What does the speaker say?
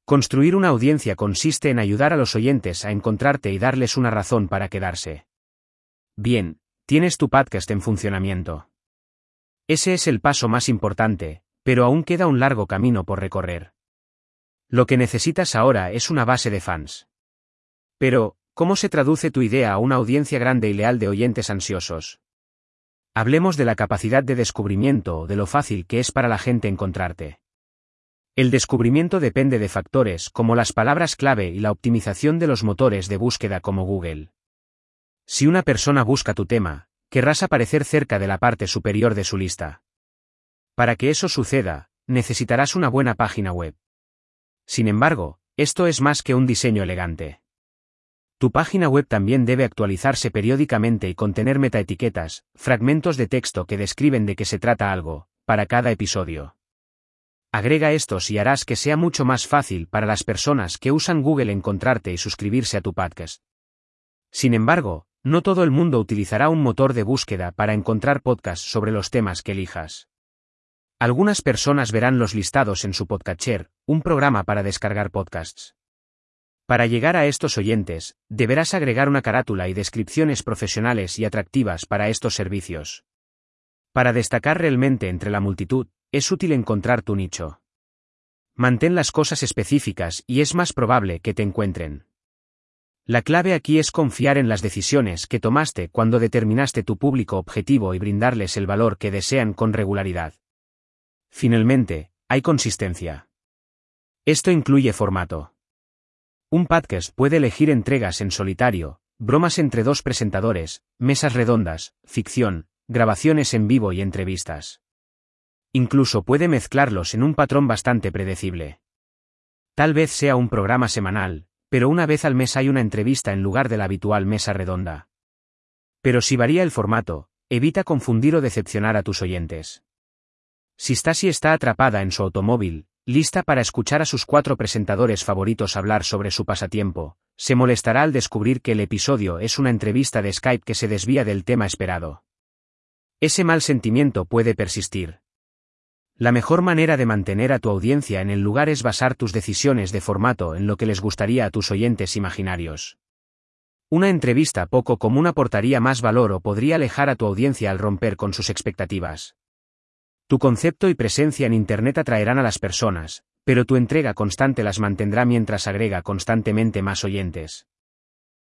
Construir una audiencia consiste en ayudar a los oyentes a encontrarte y darles una razón para quedarse. Bien, tienes tu podcast en funcionamiento. Ese es el paso más importante, pero aún queda un largo camino por recorrer. Lo que necesitas ahora es una base de fans. Pero, ¿cómo se traduce tu idea a una audiencia grande y leal de oyentes ansiosos? Hablemos de la capacidad de descubrimiento o de lo fácil que es para la gente encontrarte. El descubrimiento depende de factores como las palabras clave y la optimización de los motores de búsqueda como Google. Si una persona busca tu tema, querrás aparecer cerca de la parte superior de su lista. Para que eso suceda, necesitarás una buena página web. Sin embargo, esto es más que un diseño elegante. Tu página web también debe actualizarse periódicamente y contener metaetiquetas, fragmentos de texto que describen de qué se trata algo, para cada episodio. Agrega estos y harás que sea mucho más fácil para las personas que usan Google encontrarte y suscribirse a tu podcast. Sin embargo, no todo el mundo utilizará un motor de búsqueda para encontrar podcasts sobre los temas que elijas. Algunas personas verán los listados en su podcatcher, un programa para descargar podcasts. Para llegar a estos oyentes, deberás agregar una carátula y descripciones profesionales y atractivas para estos servicios. Para destacar realmente entre la multitud, es útil encontrar tu nicho. Mantén las cosas específicas y es más probable que te encuentren. La clave aquí es confiar en las decisiones que tomaste cuando determinaste tu público objetivo y brindarles el valor que desean con regularidad. Finalmente, hay consistencia. Esto incluye formato. Un podcast puede elegir entregas en solitario, bromas entre dos presentadores, mesas redondas, ficción, grabaciones en vivo y entrevistas. Incluso puede mezclarlos en un patrón bastante predecible. Tal vez sea un programa semanal, pero una vez al mes hay una entrevista en lugar de la habitual mesa redonda. Pero si varía el formato, evita confundir o decepcionar a tus oyentes. Si Stacey está atrapada en su automóvil, lista para escuchar a sus 4 presentadores favoritos hablar sobre su pasatiempo, se molestará al descubrir que el episodio es una entrevista de Skype que se desvía del tema esperado. Ese mal sentimiento puede persistir. La mejor manera de mantener a tu audiencia en el lugar es basar tus decisiones de formato en lo que les gustaría a tus oyentes imaginarios. Una entrevista poco común aportaría más valor o podría alejar a tu audiencia al romper con sus expectativas. Tu concepto y presencia en Internet atraerán a las personas, pero tu entrega constante las mantendrá mientras agrega constantemente más oyentes.